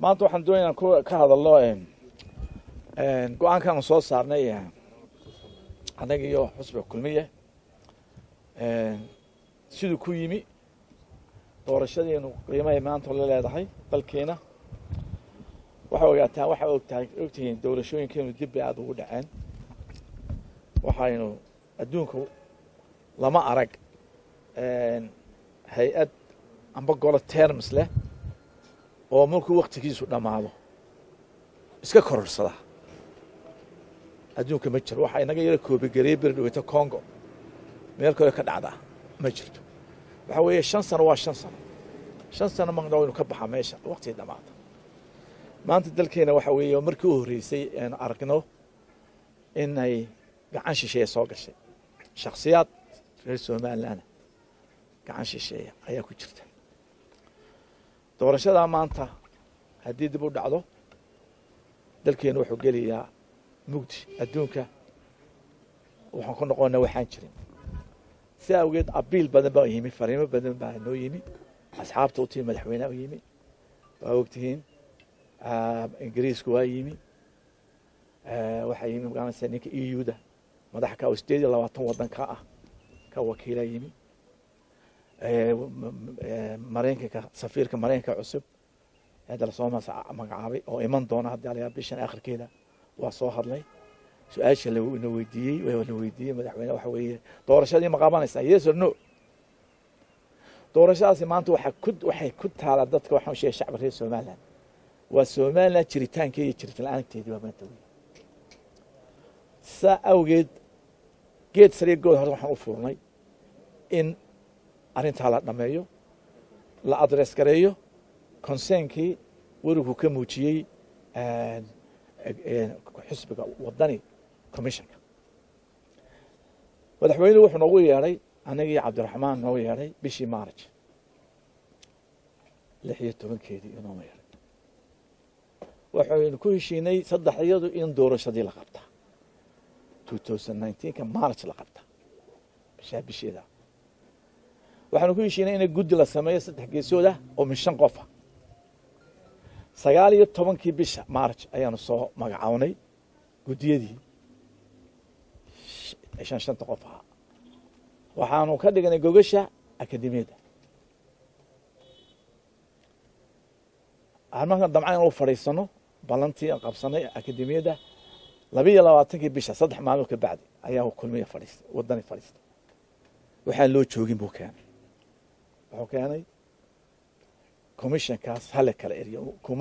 maanta waxaan doonaynaa ka hadalno go-aankan soo saarnay anaga iyo xusbiga kulmiye siduu ku yimi doorashadeenu qiimaha maanta la leedahay dalkeena waxa ogaataan waxa ogtihiin doorashooyinkeenu dib aad ugu dhaceen waxaynu adduunka lama arag hay-ad amba golo terms leh oo markuu waqtigiisu dhamaado iska kororsada adduunka ma jiro waxa inaga yara koobigareey berdhaweyta Congo meel kale ka dhacda ma jirto waxa weeye 5 sano waa 5 sano 5 sano ma inuu ka baxa meesha waqti dhamaada maanta dalkeena waxa weeye markii uu horeysay aan aragno inay gacan shisheeye soo gashay shakhsiyaad reer Soomaaliland gacan shisheeye ayaa ku jirta doorashada maanta haddii dib u dhacdo dalkeena wuxuu geliyaa mugdi adduunka waxaan ku noqonaa waxaan jirin si awgeed abiil badan baa yimi fariimo badan baa noo yimi asxaabta u tii madaxweynaha u yimi waa ogtihiin ingiriisku waa yimi waxaa yimi magacanaysa ninka EU-da madax ka 28 waddan ka ah ka wakiila yimi mareenka safiirka mareenka cusub هذا الصومال مقعبي أو إيمان دونا هذا على بيشن آخر كذا وصاحبني سؤال شو لو نويدي مدحونا وحوي دورش هذه مقابلنا يس or no دورش هذه ما أنتوا وحكد على ضدك وحنا شيء الشعب غير سومالا وسومالا شريتان كي شريت الآن تيجي وما توي سأوجد جيت سريع جود هذا وحنا وفورني إن أرنت على نمايو لا أدرس كريو كونسينكي ورقو كموجي حسبك وضني كوميشن madaxweyne wuxuu noogu yeeray anagii Cabdiraxmaan noogu yeeray bishii March 16keedii inoo yeeray waxaynu ku heshiinay saddexdayadu in doorashadii la qabta 2019 ka March la qabta bisheeda waxaanu ku heshiinay in guddi la sameeyo saddex geesooda oo min 5 qof 19 bisha March ayaanu soo magacawnay gudiyadii 5 qof waxaanu ka dhignay gogasha akademiyada armaha damcaan oo fariisano balantii qabsanay akademiyada 22 bisha 3 maalmood ka bacdi ayaa kulmiye fariistay wadani fariistay waxa loo joogin buu keenay wuxuu keenay commission kaas hal kala eriyo